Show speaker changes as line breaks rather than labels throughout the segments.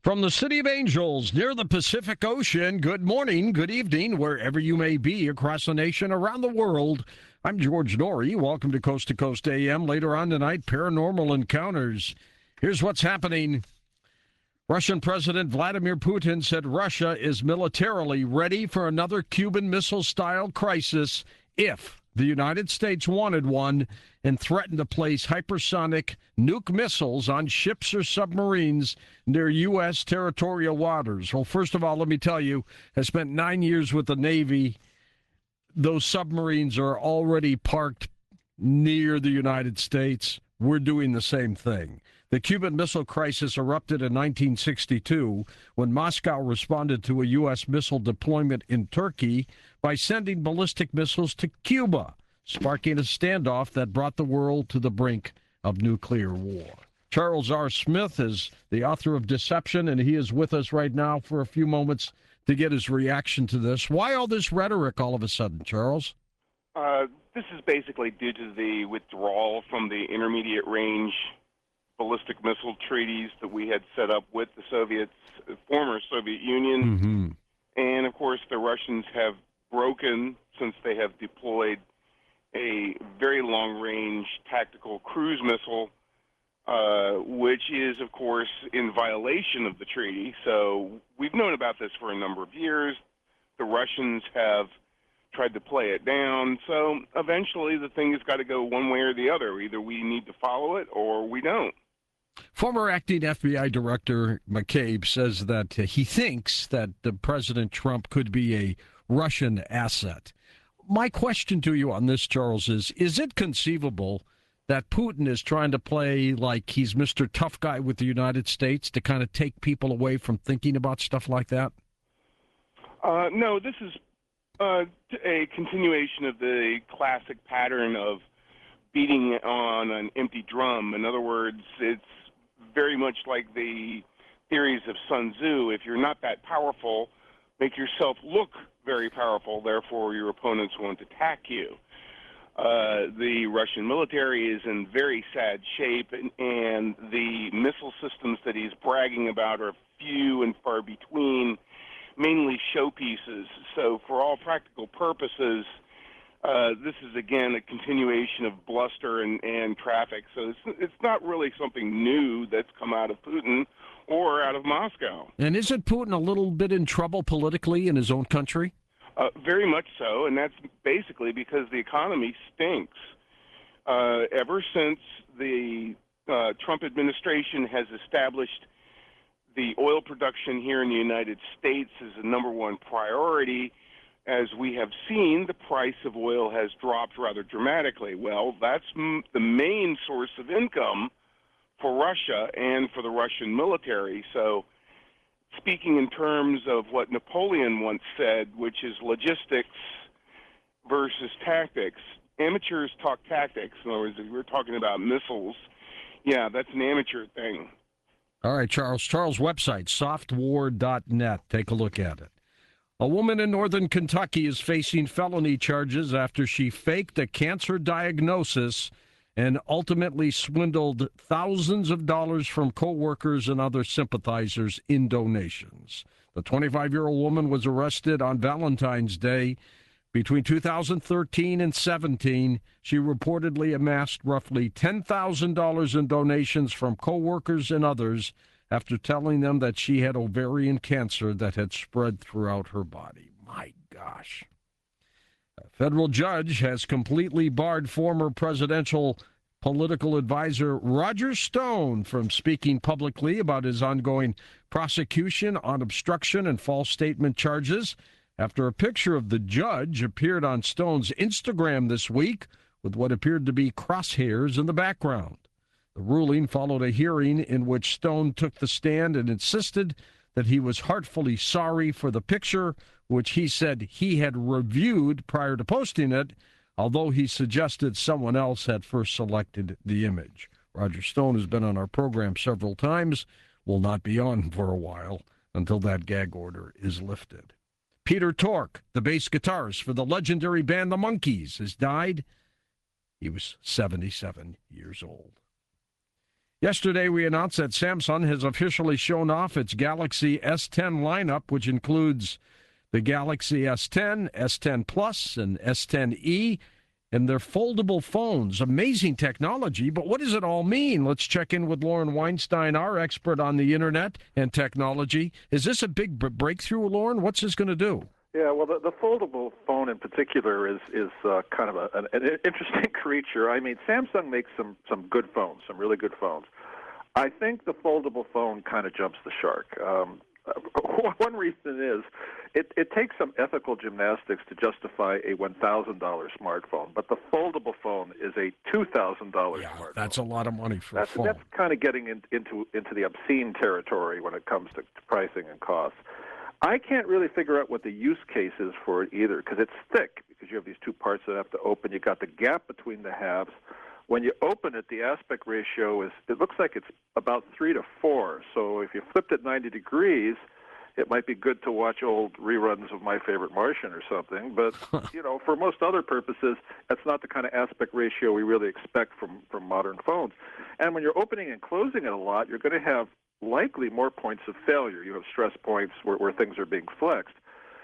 From the City of Angels near the Pacific Ocean, good morning, good evening, wherever you may be across the nation, around the world. I'm George Noory. Welcome to Coast AM. Later on tonight, Paranormal Encounters. Here's what's happening. Russian President Vladimir Putin said Russia is militarily ready for another Cuban Missile-style crisis if the United States wanted one and threatened to place hypersonic nuke missiles on ships or submarines near U.S. territorial waters. Well, first of all, let me tell you, I spent 9 years with the Navy. Those submarines are already parked near the United States. We're doing the same thing. The Cuban Missile Crisis erupted in 1962 when Moscow responded to a U.S. missile deployment in Turkey by sending ballistic missiles to Cuba, sparking a standoff that brought the world to the brink of nuclear war. Charles R. Smith is the author of Deception, and he is with us right now for a few moments to get his reaction to this. Why all this rhetoric all of a sudden, Charles?
This is basically due to the withdrawal from the intermediate range ballistic missile treaties that we had set up with the former Soviet Union.
Mm-hmm.
And, of course, the Russians have broken, since they have deployed a very long-range tactical cruise missile, which is, of course, in violation of the treaty. So we've known about this for a number of years. The Russians have tried to play it down. So eventually the thing has got to go one way or the other. Either we need to follow it or we don't.
Former acting FBI Director McCabe says that he thinks that President Trump could be a Russian asset. My question to you on this, Charles, is it conceivable that Putin is trying to play like he's Mr. Tough Guy with the United States to kind of take people away from thinking about stuff like that?
No, this is a continuation of the classic pattern of beating on an empty drum. In other words, it's very much like the theories of Sun Tzu. If you're not that powerful, make yourself look very powerful, therefore your opponents won't attack you. The Russian military is in very sad shape, and the missile systems that he's bragging about are few and far between, mainly showpieces. So for all practical purposes, this is, again, a continuation of bluster and traffic. So it's not really something new that's come out of Putin or out of Moscow.
And isn't Putin a little bit in trouble politically in his own country?
Very much so, and that's basically because the economy stinks. Ever since the Trump administration has established the oil production here in the United States as a number one priority, as we have seen, the price of oil has dropped rather dramatically. Well, that's the main source of income for Russia and for the Russian military. So speaking in terms of what Napoleon once said, which is logistics versus tactics, amateurs talk tactics. In other words, if we're talking about missiles, yeah, that's an amateur thing.
All right, Charles. Charles' website, softwar.net. Take a look at it. A woman in northern Kentucky is facing felony charges after she faked a cancer diagnosis and ultimately swindled thousands of dollars from coworkers and other sympathizers in donations. The 25-year-old woman was arrested on Valentine's Day. Between 2013 and 17, she reportedly amassed roughly $10,000 in donations from coworkers and others after telling them that she had ovarian cancer that had spread throughout her body. My gosh. A federal judge has completely barred former presidential political advisor Roger Stone from speaking publicly about his ongoing prosecution on obstruction and false statement charges after a picture of the judge appeared on Stone's Instagram this week with what appeared to be crosshairs in the background. The ruling followed a hearing in which Stone took the stand and insisted that he was heartfully sorry for the picture, which he said he had reviewed prior to posting it, although he suggested someone else had first selected the image. Roger Stone has been on our program several times, will not be on for a while until that gag order is lifted. Peter Tork, the bass guitarist for the legendary band The Monkees, has died. He was 77 years old. Yesterday, we announced that Samsung has officially shown off its Galaxy S10 lineup, which includes the Galaxy S10, S10 Plus, and S10e, and they're foldable phones. Amazing technology, but what does it all mean? Let's check in with Lauren Weinstein, our expert on the internet and technology. Is this a big breakthrough, Lauren? What's this going to do?
Yeah, well, the foldable phone in particular is kind of an interesting creature. I mean, Samsung makes some good phones, some really good phones. I think the foldable phone kind of jumps the shark. One reason is it takes some ethical gymnastics to justify a $1,000 smartphone, but the foldable phone is a $2,000 smartphone.
That's a lot of money for a phone.
That's kind of getting into the obscene territory when it comes to pricing and costs. I can't really figure out what the use case is for it either, because it's thick, because you have these two parts that have to open. You got the gap between the halves. When you open it, the aspect ratio it looks like it's about 3 to 4. So if you flipped it 90 degrees, it might be good to watch old reruns of My Favorite Martian or something. But, for most other purposes, that's not the kind of aspect ratio we really expect from modern phones. And when you're opening and closing it a lot, you're going to have likely more points of failure. You have stress points where things are being flexed.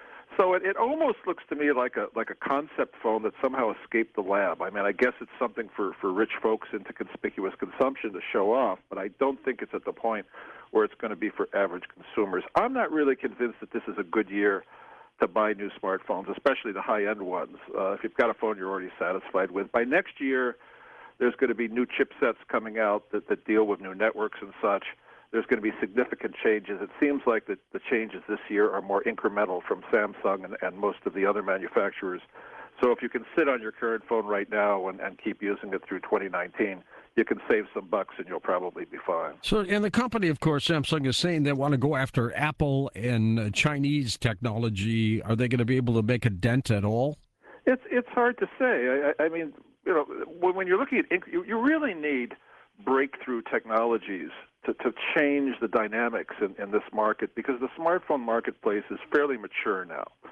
So it almost looks to me like a concept phone that somehow escaped the lab. I mean, I guess it's something for rich folks into conspicuous consumption to show off, but I don't think it's at the point where it's going to be for average consumers. I'm not really convinced that this is a good year to buy new smartphones, especially the high-end ones. If you've got a phone you're already satisfied with, by next year, there's going to be new chipsets coming out that deal with new networks and such. There's going to be significant changes. It seems like the changes this year are more incremental from Samsung and most of the other manufacturers. So if you can sit on your current phone right now and keep using it through 2019, you can save some bucks and you'll probably be fine.
So, and the company, of course, Samsung is saying they want to go after Apple and Chinese technology. Are they going to be able to make a dent at all?
It's hard to say. I mean, when you're looking at, you really need breakthrough technologies to change the dynamics in this market, because the smartphone marketplace is fairly mature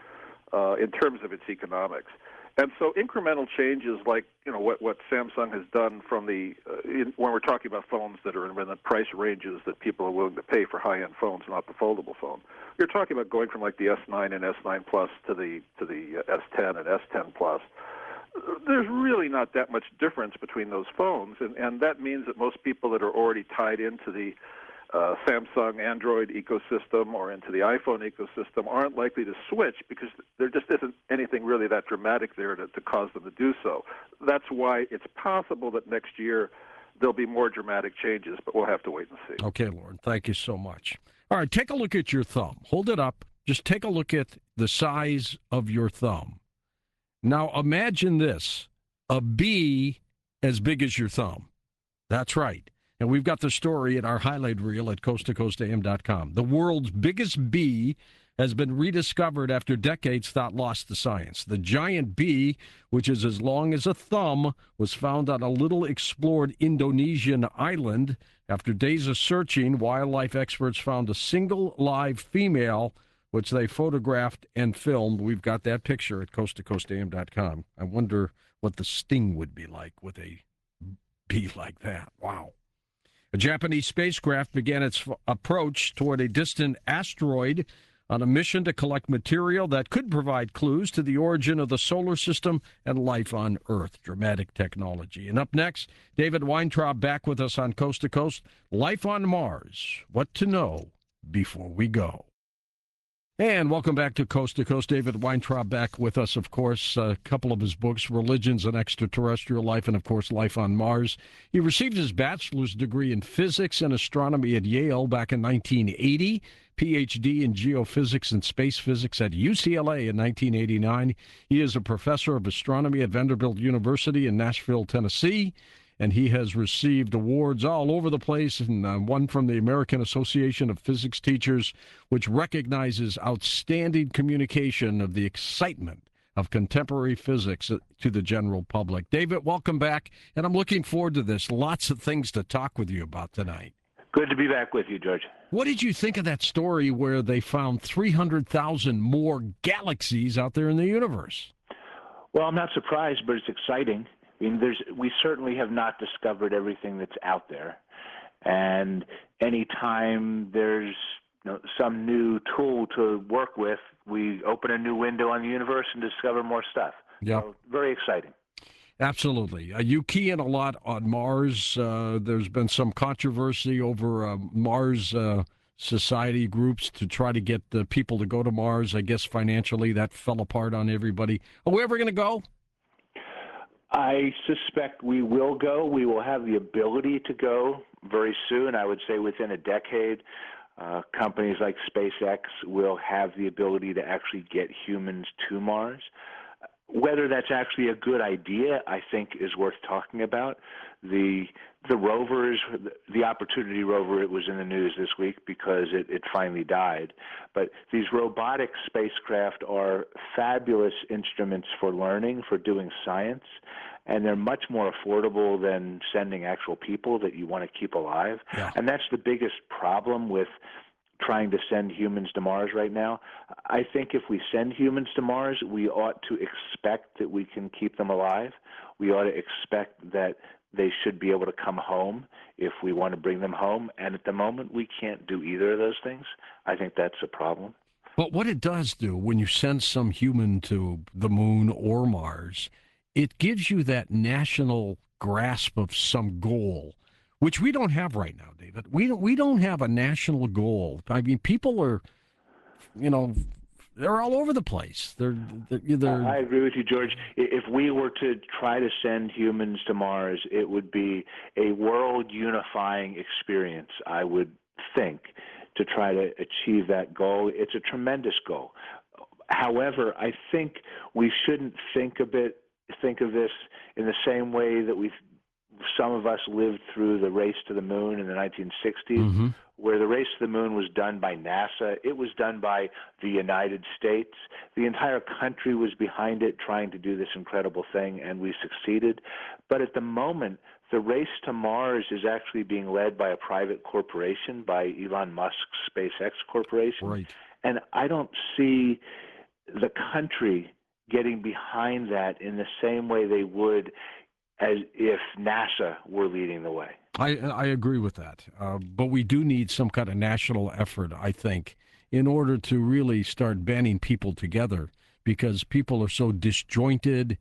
now in terms of its economics. And so incremental changes like what Samsung has done from when we're talking about phones that are in the price ranges that people are willing to pay for high-end phones, not the foldable phone. You're talking about going from like the S9 and S9 Plus to the S10 and S10 Plus. There's really not that much difference between those phones, and that means that most people that are already tied into the Samsung Android ecosystem or into the iPhone ecosystem aren't likely to switch, because there just isn't anything really that dramatic there to cause them to do so. That's why it's possible that next year there'll be more dramatic changes, but we'll have to wait and see.
Okay, Lauren, thank you so much. All right, take a look at your thumb. Hold it up. Just take a look at the size of your thumb. Now imagine this, a bee as big as your thumb. That's right. And we've got the story in our highlight reel at coasttocoastam.com. The world's biggest bee has been rediscovered after decades thought lost to science. The giant bee, which is as long as a thumb, was found on a little explored Indonesian island. After days of searching, wildlife experts found a single live female, which they photographed and filmed. We've got that picture at coasttocoastam.com. I wonder what the sting would be like with a bee like that. Wow. A Japanese spacecraft began its approach toward a distant asteroid on a mission to collect material that could provide clues to the origin of the solar system and life on Earth. Dramatic technology. And up next, David Weintraub back with us on Coast to Coast. Life on Mars. What to know before we go. And welcome back to Coast. David Weintraub back with us, of course. A couple of his books, Religions and Extraterrestrial Life, and, of course, Life on Mars. He received his bachelor's degree in physics and astronomy at Yale back in 1980, PhD in geophysics and space physics at UCLA in 1989. He is a professor of astronomy at Vanderbilt University in Nashville, Tennessee. And he has received awards all over the place, and one from the American Association of Physics Teachers, which recognizes outstanding communication of the excitement of contemporary physics to the general public. David, welcome back, and I'm looking forward to this. Lots of things to talk with you about tonight.
Good to be back with you, George.
What did you think of that story where they found 300,000 more galaxies out there in the universe?
Well, I'm not surprised, but it's exciting. I mean, we certainly have not discovered everything that's out there. And anytime there's some new tool to work with, we open a new window on the universe and discover more stuff.
Yeah.
So, very exciting.
Absolutely. You key in a lot on Mars. There's been some controversy over Mars society groups to try to get the people to go to Mars. I guess financially that fell apart on everybody. Are we ever going to go?
I suspect we will go. We will have the ability to go very soon. I would say within a decade. Companies like SpaceX will have the ability to actually get humans to Mars. Whether that's actually a good idea, I think, is worth talking about. The rovers, the Opportunity rover, it was in the news this week because it finally died. But these robotic spacecraft are fabulous instruments for learning, for doing science, and they're much more affordable than sending actual people that you want to keep alive.
Yeah.
And that's the biggest problem with trying to send humans to Mars right now. I think if we send humans to Mars, we ought to expect that we can keep them alive. We ought to expect that they should be able to come home if we want to bring them home. And at the moment, we can't do either of those things. I think that's a problem.
But what it does do when you send some human to the moon or Mars, it gives you that national grasp of some goal, which we don't have right now, David. We don't have a national goal. I mean, people are, they're all over the place. They're
I agree with you, George. If we were to try to send humans to Mars, it would be a world unifying experience, I would think, to try to achieve that goal. It's a tremendous goal. However, I think we shouldn't think of this in the same way that some of us lived through the race to the moon in the 1960s, where the race to the moon was done by NASA. It was done by the United States. The entire country was behind it, trying to do this incredible thing, and we succeeded. But at the moment, the race to Mars is actually being led by a private corporation, by Elon Musk's SpaceX corporation.
Right.
And I don't see the country getting behind that in the same way they would as if NASA were leading the way.
I agree with that. But we do need some kind of national effort, I think, in order to really start banding people together, because people are so disjointed,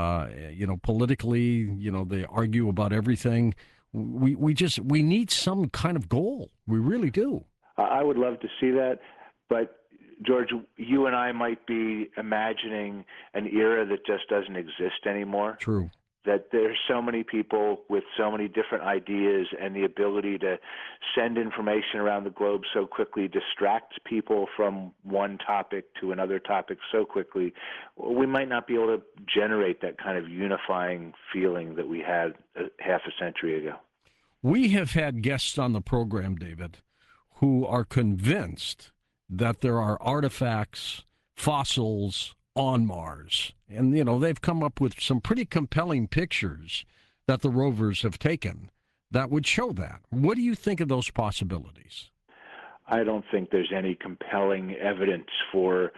politically, they argue about everything. We need some kind of goal. We really do.
I would love to see that. But, George, you and I might be imagining an era that just doesn't exist anymore.
True.
That there's so many people with so many different ideas, and the ability to send information around the globe so quickly distracts people from one topic to another topic so quickly. We might not be able to generate that kind of unifying feeling that we had half a century ago.
We have had guests on the program, David, who are convinced that there are artifacts, fossils on Mars. And, they've come up with some pretty compelling pictures that the rovers have taken that would show that. What do you think of those possibilities?
I don't think there's any compelling evidence for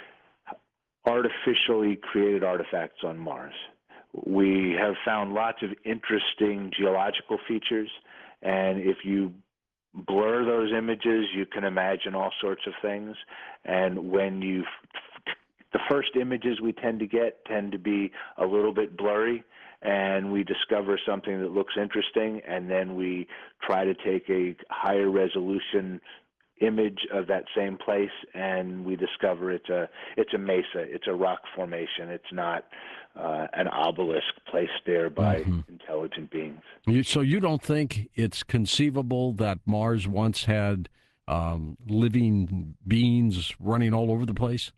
artificially created artifacts on Mars. We have found lots of interesting geological features, and if you blur those images, you can imagine all sorts of things. And when the first images we tend to get tend to be a little bit blurry, and we discover something that looks interesting, and then we try to take a higher resolution image of that same place, and we discover it's a mesa, it's a rock formation, it's not an obelisk placed there by intelligent beings.
So you don't think it's conceivable that Mars once had living beings running all over the place?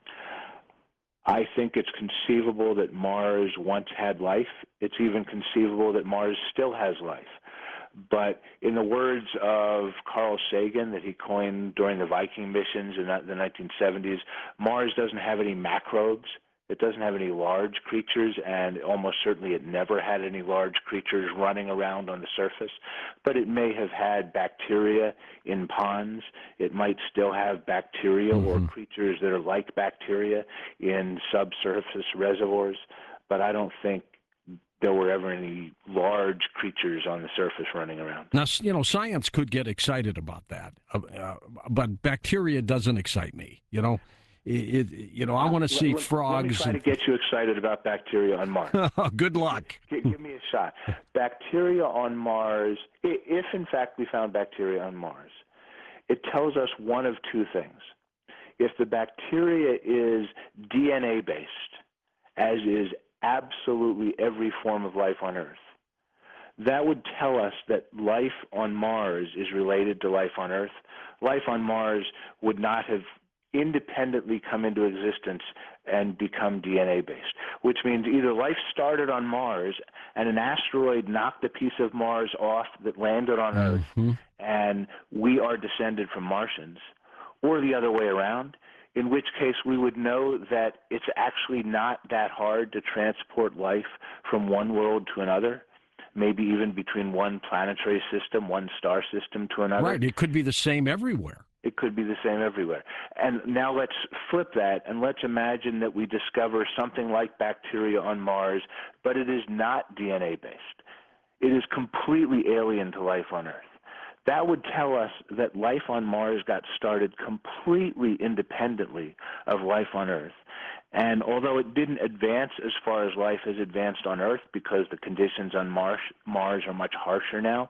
I think it's conceivable that Mars once had life. It's even conceivable that Mars still has life. But in the words of Carl Sagan that he coined during the Viking missions in the 1970s, Mars doesn't have any macrobes. It doesn't have any large creatures, and almost certainly it never had any large creatures running around on the surface. But it may have had bacteria in ponds. It might still have bacteria or creatures that are like bacteria in subsurface reservoirs. But I don't think there were ever any large creatures on the surface running around.
Now, science could get excited about that, but bacteria doesn't excite me. I want to see frogs.
Let me try to get you excited about bacteria on Mars.
Good luck.
Give me a shot. Bacteria on Mars, if in fact we found bacteria on Mars, it tells us one of two things. If the bacteria is DNA-based, as is absolutely every form of life on Earth, that would tell us that life on Mars is related to life on Earth. Life on Mars would not have independently come into existence and become DNA-based, which means either life started on Mars and an asteroid knocked a piece of Mars off that landed on Earth, and we are descended from Martians, or the other way around, in which case we would know that it's actually not that hard to transport life from one world to another, maybe even between one planetary system, one star system to another.
Right, it could be the same everywhere.
It could be the same everywhere. And now let's flip that, and let's imagine that we discover something like bacteria on Mars, but it is not DNA-based. It is completely alien to life on Earth. That would tell us that life on Mars got started completely independently of life on Earth. And although it didn't advance as far as life has advanced on Earth because the conditions on Mars are much harsher now,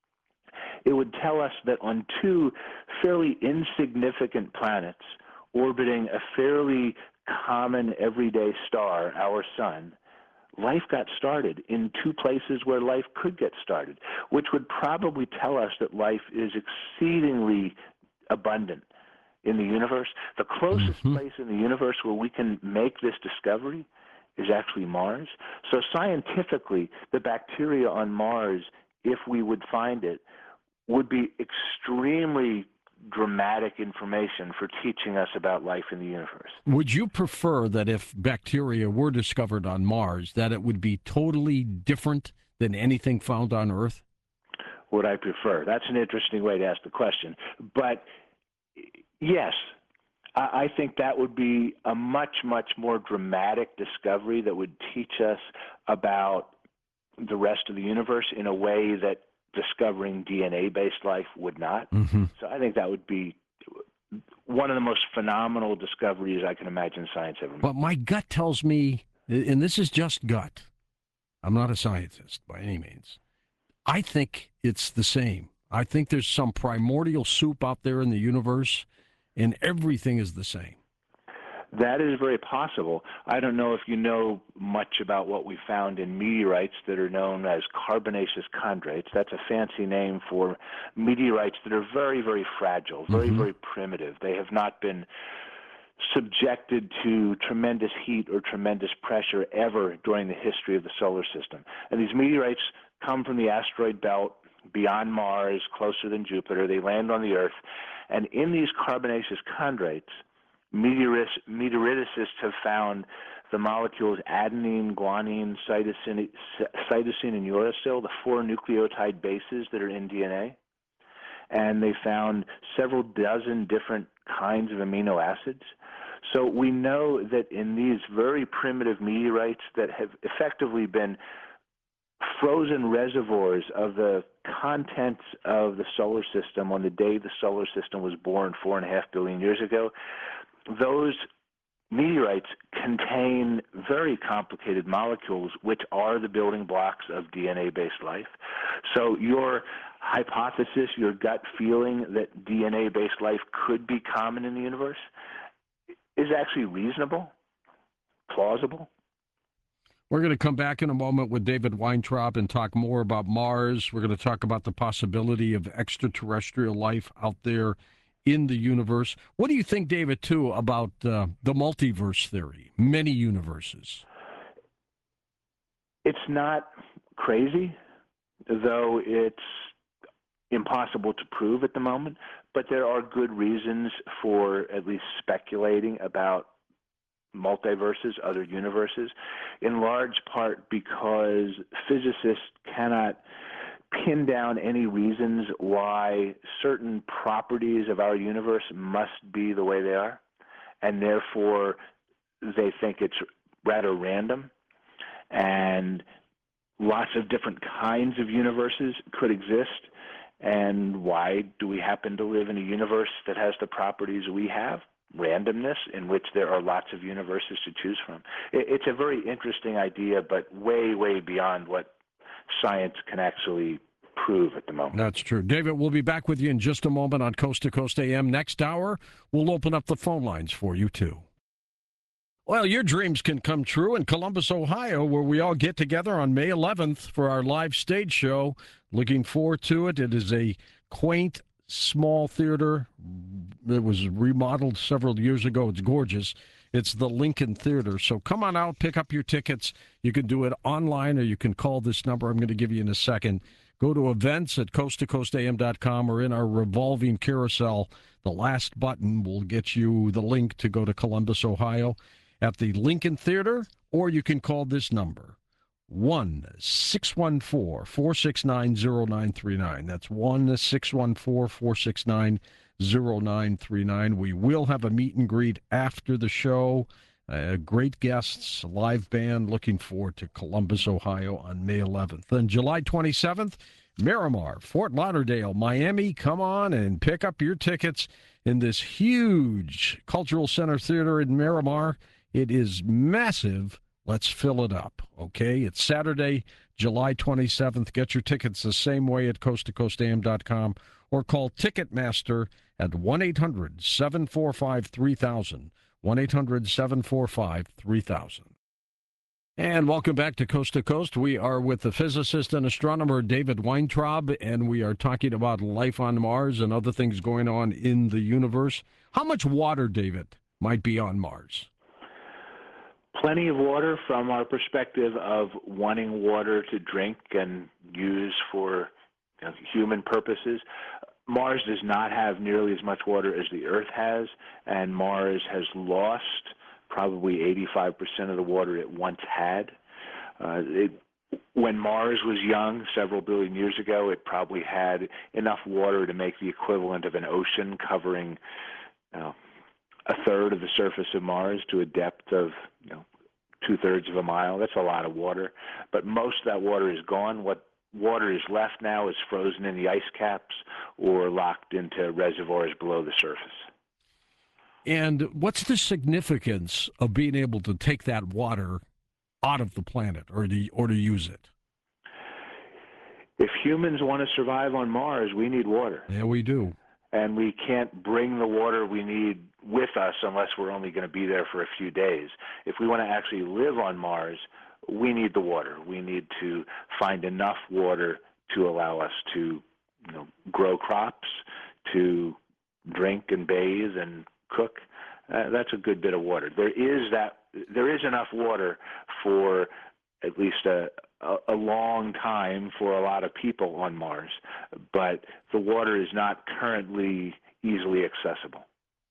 it would tell us that on two fairly insignificant planets orbiting a fairly common everyday star, our sun, life got started in two places where life could get started, which would probably tell us that life is exceedingly abundant in the universe. The closest place in the universe where we can make this discovery is actually Mars. So scientifically, the bacteria on Mars, if we would find it, would be extremely dramatic information for teaching us about life in the universe.
Would you prefer that if bacteria were discovered on Mars, that it would be totally different than anything found on Earth?
Would I prefer? That's an interesting way to ask the question. But yes, I think that would be a much, much more dramatic discovery that would teach us about the rest of the universe in a way that discovering DNA-based life would not. So I think that would be one of the most phenomenal discoveries I can imagine science ever made.
But my gut tells me, and this is just gut, I'm not a scientist by any means, I think it's the same. I think there's some primordial soup out there in the universe, and everything is the same.
That is very possible. I don't know if you know much about what we found in meteorites that are known as carbonaceous chondrites. That's a fancy name for meteorites that are very, very fragile, very, very primitive. They have not been subjected to tremendous heat or tremendous pressure ever during the history of the solar system. And these meteorites come from the asteroid belt beyond Mars, closer than Jupiter. They land on the Earth. And in these carbonaceous chondrites, meteoriticists have found the molecules adenine, guanine, cytosine, and uracil, the four nucleotide bases that are in DNA. And they found several dozen different kinds of amino acids. So we know that in these very primitive meteorites that have effectively been frozen reservoirs of the contents of the solar system on the day the solar system was born 4.5 billion years ago, those meteorites contain very complicated molecules, which are the building blocks of DNA-based life. So your hypothesis, your gut feeling that DNA-based life could be common in the universe is actually reasonable, plausible.
We're going to come back in a moment with David Weintraub and talk more about Mars. We're going to talk about the possibility of extraterrestrial life out there in the universe. What do you think, David, too, about the multiverse theory, many universes?
It's not crazy, though it's impossible to prove at the moment, but there are good reasons for at least speculating about multiverses, other universes, in large part because physicists cannot pin down any reasons why certain properties of our universe must be the way they are, and therefore they think it's rather random. And lots of different kinds of universes could exist, and why do we happen to live in a universe that has the properties we have? Randomness, in which there are lots of universes to choose from. It's a very interesting idea, but way, way beyond what science can actually prove at the moment.
That's true. David, we'll be back with you in just a moment on Coast to Coast AM. Next hour, we'll open up the phone lines for you, too. Well, your dreams can come true in Columbus, Ohio, where we all get together on May 11th for our live stage show. Looking forward to it. It is a quaint, small theater. It was remodeled several years ago. It's gorgeous. It's the Lincoln Theater. So come on out, pick up your tickets. You can do it online or you can call this number I'm going to give you in a second. Go to events at coasttocoastam.com or in our revolving carousel. The last button will get you the link to go to Columbus, Ohio at the Lincoln Theater, or you can call this number, 1-614-469-0939. That's 1-614-469-0939. We will have a meet and greet after the show. Great guests, live band. Looking forward to Columbus, Ohio on May 11th. Then July 27th, Miramar, Fort Lauderdale, Miami. Come on and pick up your tickets in this huge Cultural Center Theater in Miramar. It is massive. Let's fill it up, okay? It's Saturday, July 27th. Get your tickets the same way at coasttocoastam.com or call Ticketmaster at 1-800-745-3000, 1-800-745-3000. And welcome back to Coast to Coast. We are with the physicist and astronomer David Weintraub, and we are talking about life on Mars and other things going on in the universe. How much water, David, might be on Mars?
Plenty of water from our perspective of wanting water to drink and use for human purposes. Mars does not have nearly as much water as the Earth has, and Mars has lost probably 85% of the water it once had. When Mars was young, several billion years ago, it probably had enough water to make the equivalent of an ocean covering a third of the surface of Mars to a depth of 2/3 of a mile. That's a lot of water. But most of that water is gone. What water is left now is frozen in the ice caps or locked into reservoirs below the surface.
And what's the significance of being able to take that water out of the planet or to use it?
If humans want to survive on Mars, we need water.
Yeah, we do.
And we can't bring the water we need with us unless we're only going to be there for a few days. If we want to actually live on Mars, we need the water. We need to find enough water to allow us to grow crops, to drink and bathe and cook. That's a good bit of water. There is enough water for at least a long time for a lot of people on Mars, but the water is not currently easily accessible.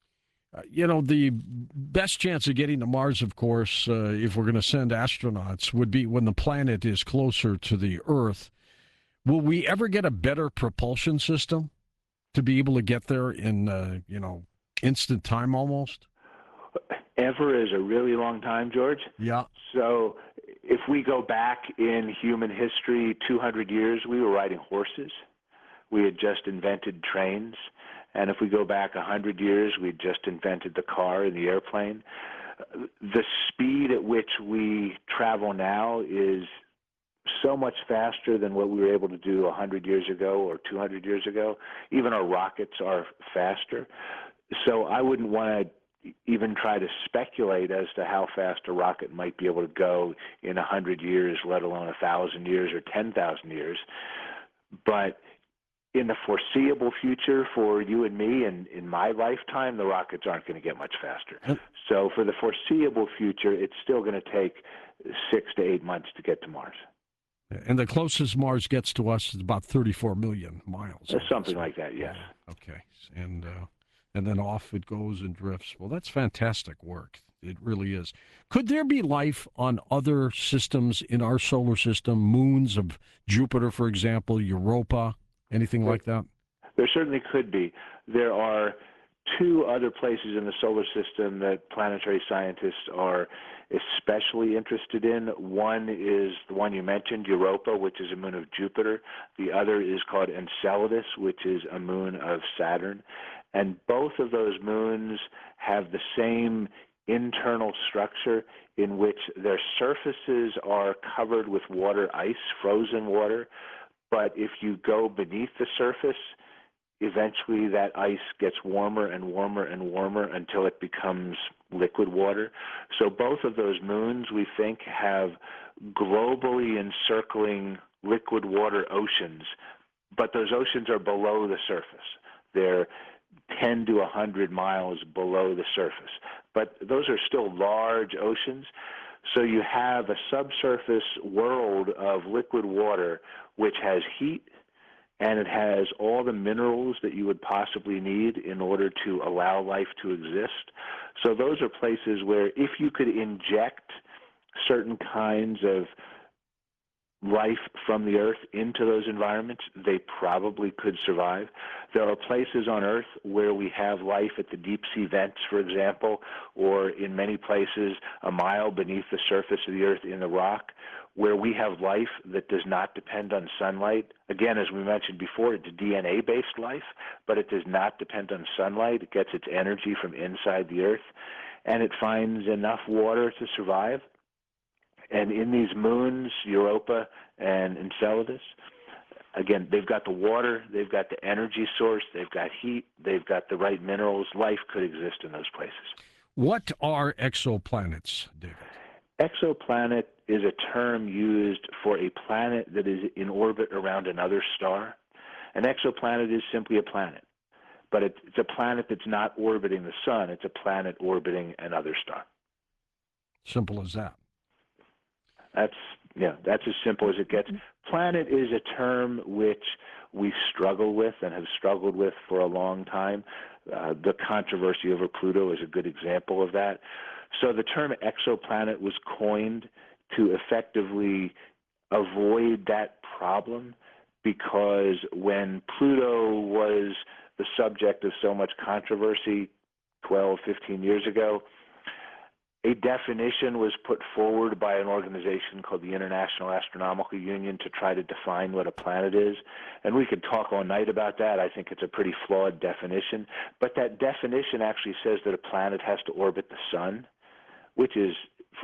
The best chance of getting to Mars, of course, if we're going to send astronauts, would be when the planet is closer to the Earth. Will we ever get a better propulsion system to be able to get there in, instant time almost?
Ever is a really long time, George.
Yeah.
So if we go back in human history 200 years, we were riding horses. We had just invented trains. And if we go back 100 years, we just invented the car and the airplane. The speed at which we travel now is so much faster than what we were able to do 100 years ago or 200 years ago. Even our rockets are faster. So I wouldn't want to even try to speculate as to how fast a rocket might be able to go in 100 years, let alone 1,000 years or 10,000 years. But in the foreseeable future for you and me and in my lifetime, the rockets aren't going to get much faster. So for the foreseeable future, it's still going to take 6 to 8 months to get to Mars.
And the closest Mars gets to us is about 34 million miles.
Something like that, yes.
Okay. And then off it goes and drifts. Well, that's fantastic work. It really is. Could there be life on other systems in our solar system, moons of Jupiter, for example, Europa, anything like that?
There certainly could be. There are two other places in the solar system that planetary scientists are especially interested in. One is the one you mentioned, Europa, which is a moon of Jupiter. The other is called Enceladus, which is a moon of Saturn. And both of those moons have the same internal structure in which their surfaces are covered with water ice, frozen water. But if you go beneath the surface, eventually that ice gets warmer and warmer and warmer until it becomes liquid water. So both of those moons, we think, have globally encircling liquid water oceans, but those oceans are below the surface. They're 10 to 100 miles below the surface. But those are still large oceans. So you have a subsurface world of liquid water which has heat, and it has all the minerals that you would possibly need in order to allow life to exist. So those are places where if you could inject certain kinds of life from the Earth into those environments, they probably could survive. There are places on Earth where we have life at the deep sea vents, for example, or in many places a mile beneath the surface of the Earth in the rock, where we have life that does not depend on sunlight. Again, as we mentioned before, it's DNA-based life, but it does not depend on sunlight. It gets its energy from inside the Earth, and it finds enough water to survive. And in these moons, Europa and Enceladus, again, they've got the water, they've got the energy source, they've got heat, they've got the right minerals. Life could exist in those places.
What are exoplanets, David?
Exoplanet is a term used for a planet that is in orbit around another star. An exoplanet is simply a planet, but it's a planet that's not orbiting the sun. It's a planet orbiting another star.
Simple as that.
That's as simple as it gets. Planet is a term which we struggle with and have struggled with for a long time. The controversy over Pluto is a good example of that. So the term exoplanet was coined to effectively avoid that problem, because when Pluto was the subject of so much controversy 12, 15 years ago, a definition was put forward by an organization called the International Astronomical Union to try to define what a planet is. And we could talk all night about that. I think it's a pretty flawed definition. But that definition actually says that a planet has to orbit the sun, which is,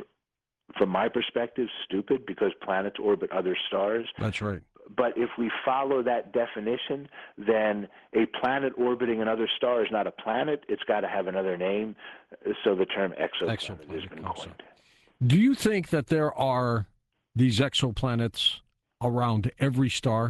from my perspective, stupid, because planets orbit other stars.
That's right.
But if we follow that definition, then a planet orbiting another star is not a planet. It's got to have another name. So the term exoplanet has been coined.
Do you think that there are these exoplanets around every star?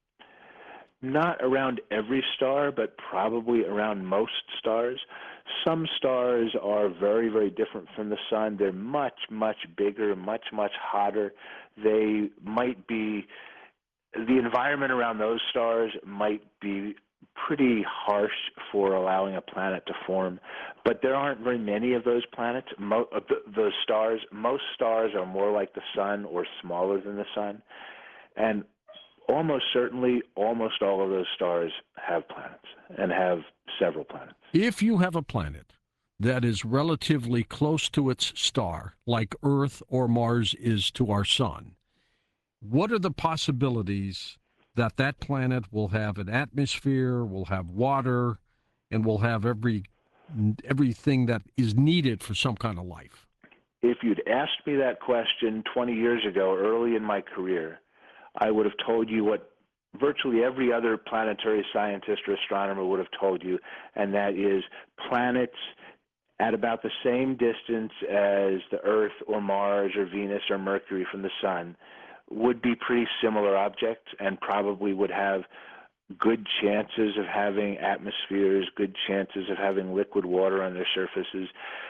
Not around every star, but probably around most stars. Some stars are very, very different from the sun. They're much, much bigger, much, much hotter. They might be... The environment around those stars might be pretty harsh for allowing a planet to form, but there aren't very many of those planets, those stars. Most stars are more like the sun or smaller than the sun, and almost certainly almost all of those stars have planets and have several planets.
If you have a planet that is relatively close to its star, like Earth or Mars is to our sun, what are the possibilities that that planet will have an atmosphere, will have water, and will have everything that is needed for some kind of life?
If you'd asked me that question 20 years ago, early in my career, I would have told you what virtually every other planetary scientist or astronomer would have told you, and that is planets at about the same distance as the Earth or Mars or Venus or Mercury from the sun would be pretty similar objects and probably would have good chances of having atmospheres, good chances of having liquid water on their surfaces.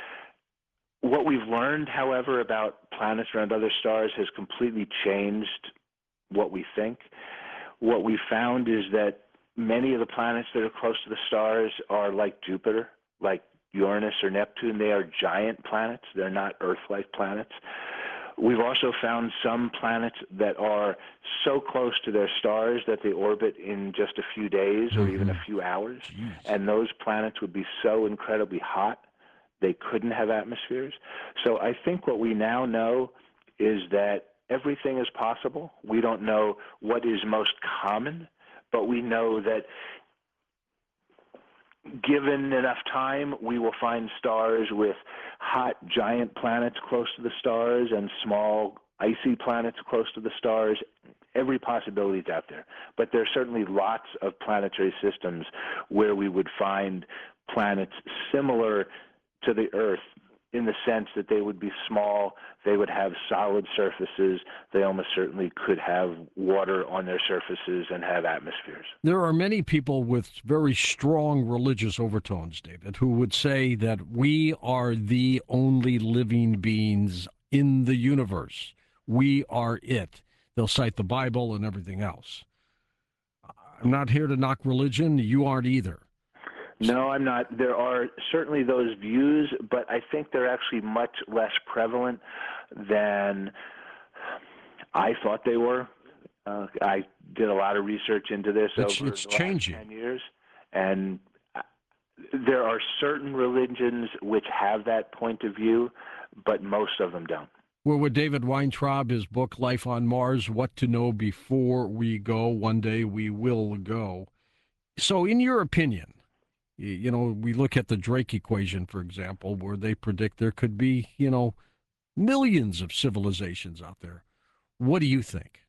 What we've learned, however, about planets around other stars has completely changed what we think. What we found is that many of the planets that are close to the stars are like Jupiter, like Uranus or Neptune. They are giant planets. They're not Earth-like planets. We've also found some planets that are so close to their stars that they orbit in just a few days or even a few hours.
Jeez.
And those planets would be so incredibly hot they couldn't have atmospheres. So I think what we now know is that everything is possible. We don't know what is most common, but we know that given enough time, we will find stars with hot, giant planets close to the stars and small, icy planets close to the stars. Every possibility is out there. But there are certainly lots of planetary systems where we would find planets similar to the Earth in the sense that they would be small, they would have solid surfaces, they almost certainly could have water on their surfaces and have atmospheres.
There are many people with very strong religious overtones, David, who would say that we are the only living beings in the universe. We are it. They'll cite the Bible and everything else. I'm not here to knock religion. You aren't either.
No, I'm not. There are certainly those views, but I think they're actually much less prevalent than I thought they were. I did a lot of research into this over the last
changing.
10 years, and there are certain religions which have that point of view, but most of them don't.
We're with David Weintraub, his book, Life on Mars, What to Know Before We Go. One day we will go. So in your opinion, you know, we look at the Drake equation, for example, where they predict there could be, you know, millions of civilizations out there. What do you think?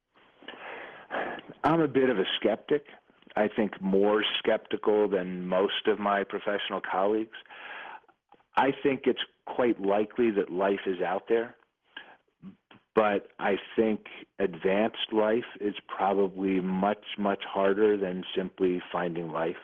I'm a bit of a skeptic. I think more skeptical than most of my professional colleagues. I think it's quite likely that life is out there, but I think advanced life is probably much, much harder than simply finding life.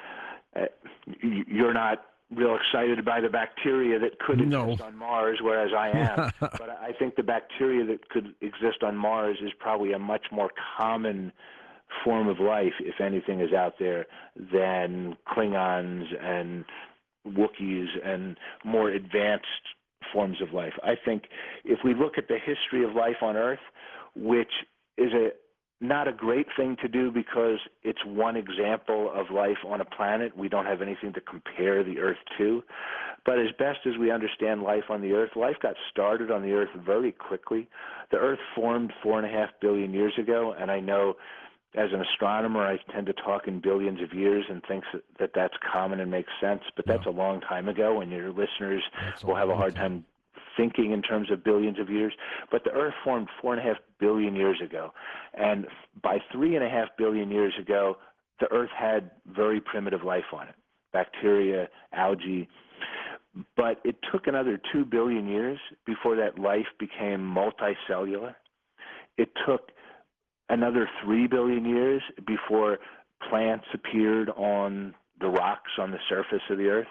You're not real excited by the bacteria that could exist on Mars, whereas I am. But I think the bacteria that could exist on Mars is probably a much more common form of life, if anything is out there, than Klingons and Wookiees and more advanced forms of life. I think if we look at the history of life on Earth, which is not a great thing to do because it's one example of life on a planet. We don't have anything to compare the Earth to. But as best as we understand life on the Earth, life got started on the Earth very quickly. The Earth formed 4.5 billion years ago, and I know as an astronomer I tend to talk in billions of years and think that that's common and makes sense, but that's a long time ago, and your listeners will have a hard time thinking in terms of billions of years. But the Earth formed 4.5 billion years ago. And by 3.5 billion years ago, the Earth had very primitive life on it, bacteria, algae. But it took another 2 billion years before that life became multicellular. It took another 3 billion years before plants appeared on the rocks on the surface of the Earth.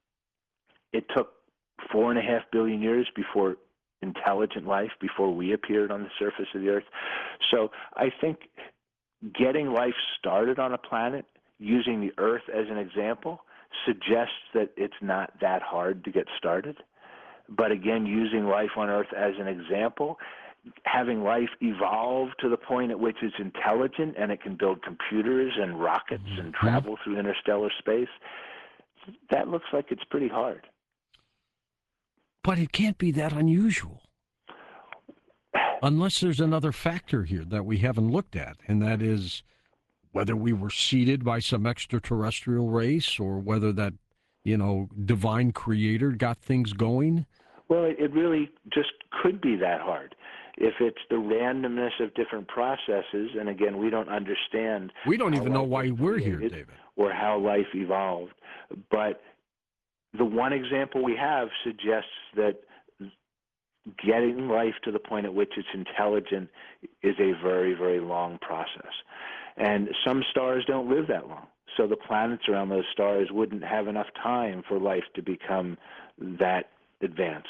It took 4.5 billion years before intelligent life, before we appeared on the surface of the Earth. So I think getting life started on a planet, using the Earth as an example, suggests that it's not that hard to get started. But again, using life on Earth as an example, having life evolve to the point at which it's intelligent and it can build computers and rockets and travel through interstellar space, that looks like it's pretty hard.
But it can't be that unusual. Unless there's another factor here that we haven't looked at, and that is whether we were seeded by some extraterrestrial race or whether that, you know, divine creator got things going.
Well, it really just could be that hard. If it's the randomness of different processes, and again, we don't understand.
We don't even know why we're here, David.
Or how life evolved. But the one example we have suggests that getting life to the point at which it's intelligent is a very, very long process. And some stars don't live that long. So the planets around those stars wouldn't have enough time for life to become that advanced.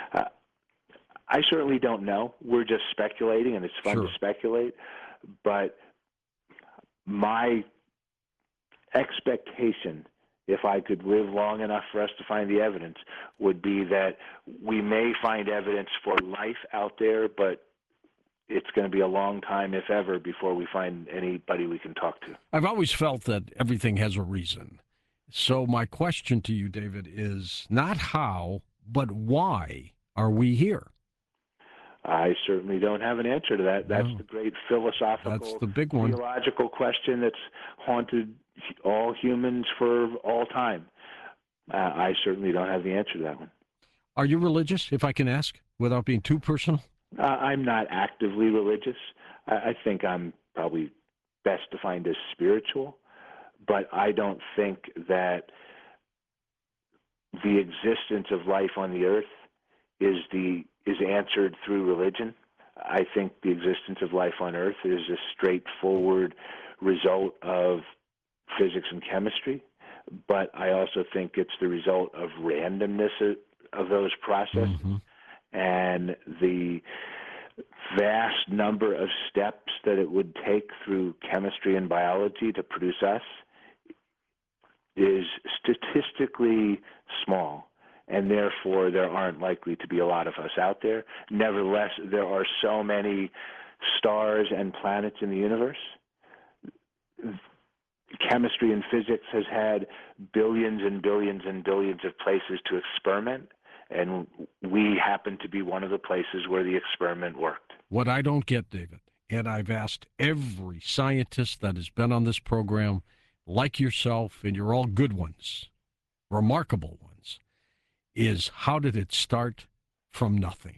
I certainly don't know. We're just speculating, and it's fun to speculate. But my expectation if I could live long enough for us to find the evidence, would be that we may find evidence for life out there, but it's going to be a long time, if ever, before we find anybody we can talk to.
I've always felt that everything has a reason. So my question to you, David, is not how, but why are we here?
I certainly don't have an answer to that. That's the great philosophical,
that's the big one.
Theological question that's haunted all humans for all time. I certainly don't have the answer to that one.
Are you religious, if I can ask, without being too personal?
I'm not actively religious. I think I'm probably best defined as spiritual, but I don't think that the existence of life on the earth is answered through religion. I think the existence of life on earth is a straightforward result of physics and chemistry, but I also think it's the result of randomness of those processes.
Mm-hmm.
And the vast number of steps that it would take through chemistry and biology to produce us is statistically small, and therefore there aren't likely to be a lot of us out there. Nevertheless, there are so many stars and planets in the universe. Chemistry and physics has had billions and billions and billions of places to experiment, and we happen to be one of the places where the experiment worked.
What I don't get, David, and I've asked every scientist that has been on this program, like yourself, and you're all good ones, remarkable ones, is how did it start from nothing?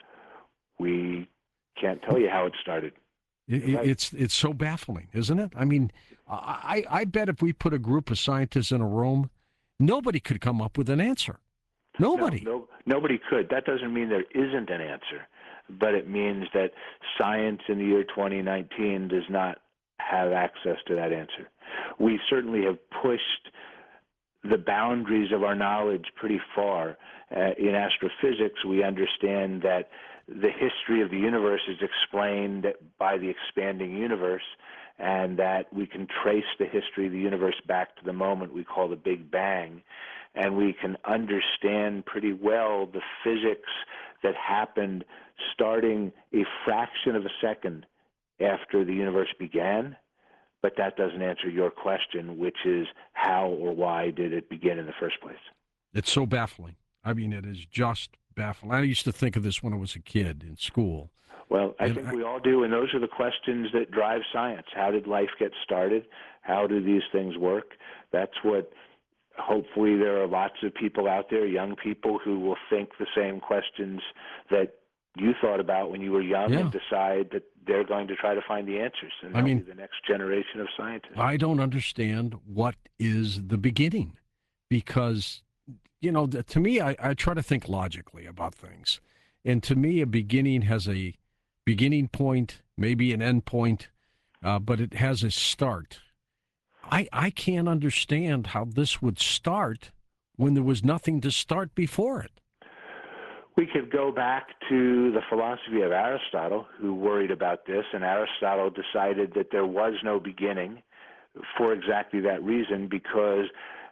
We can't tell you how it started.
It's so baffling, isn't it? I mean, I bet if we put a group of scientists in a room, nobody could come up with an answer. Nobody.
Nobody could. That doesn't mean there isn't an answer, but it means that science in the year 2019 does not have access to that answer. We certainly have pushed the boundaries of our knowledge pretty far. In astrophysics, we understand that the history of the universe is explained by the expanding universe, and that we can trace the history of the universe back to the moment we call the Big Bang. And we can understand pretty well the physics that happened starting a fraction of a second after the universe began. But that doesn't answer your question, which is how or why did it begin in the first place?
It's so baffling. I mean, it is just baffling. I used to think of this when I was a kid in school.
Well, I think we all do, and those are the questions that drive science. How did life get started? How do these things work? That's what, hopefully, there are lots of people out there, young people, who will think the same questions that you thought about when you were young and decide that they're going to try to find the answers. And they'll be the next generation of scientists.
I don't understand what is the beginning, because, you know, to me, I try to think logically about things. And to me, a beginning has a beginning point, maybe an end point, but it has a start. I can't understand how this would start when there was nothing to start before it.
We could go back to the philosophy of Aristotle, who worried about this, and Aristotle decided that there was no beginning for exactly that reason, because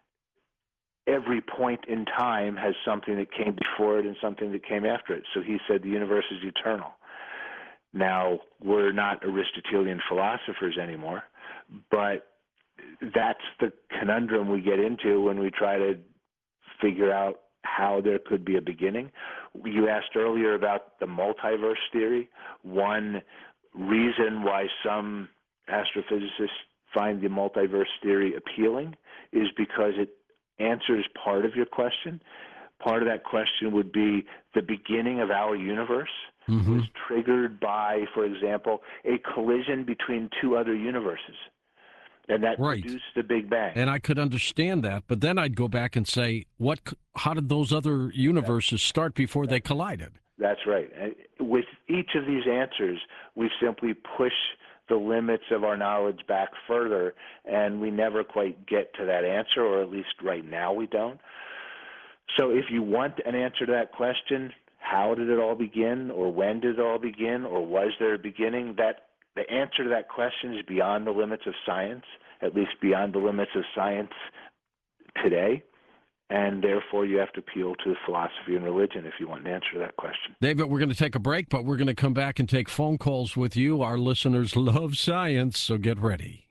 every point in time has something that came before it and something that came after it. So he said the universe is eternal. Now, we're not Aristotelian philosophers anymore, but that's the conundrum we get into when we try to figure out how there could be a beginning. You asked earlier about the multiverse theory. One reason why some astrophysicists find the multiverse theory appealing is because it answers part of your question. Part of that question would be the beginning of our universe was triggered by, for example, a collision between two other universes. And that produced the Big Bang.
And I could understand that, but then I'd go back and say, how did those other universes start before they collided?
That's right. And with each of these answers, we simply push the limits of our knowledge back further, and we never quite get to that answer, or at least right now we don't. So if you want an answer to that question, how did it all begin, or when did it all begin, or was there a beginning, the answer to that question is beyond the limits of science, at least beyond the limits of science today. And therefore, you have to appeal to philosophy and religion if you want an answer to that question.
David, we're going to take a break, but we're going to come back and take phone calls with you. Our listeners love science, so get ready.